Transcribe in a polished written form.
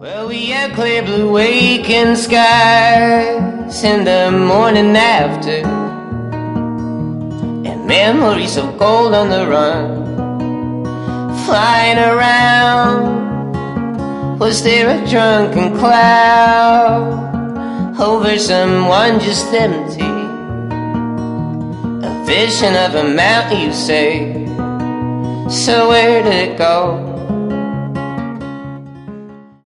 Well, we had clear blue waking skies in the morning after, and memories of gold on the run, flying around. Was there a drunken cloud over someone just empty? A vision of a mountain, you say. So where did it go?